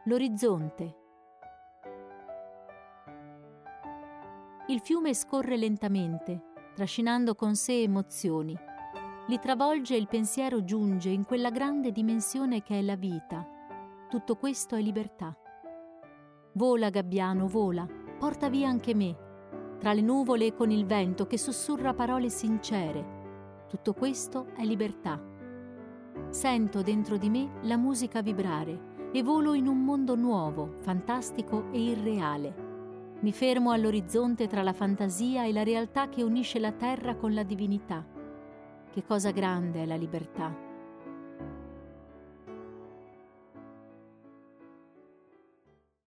L'orizzonte. Il fiume scorre lentamente, trascinando con sé emozioni. Li travolge e il pensiero giunge in quella grande dimensione che è la vita. Tutto questo è libertà. Vola, gabbiano, vola, porta via anche me, tra le nuvole e con il vento che sussurra parole sincere. Tutto questo è libertà. Sento dentro di me la musica vibrare e volo in un mondo nuovo, fantastico e irreale. Mi fermo all'orizzonte tra la fantasia e la realtà che unisce la terra con la divinità. Che cosa grande è la libertà!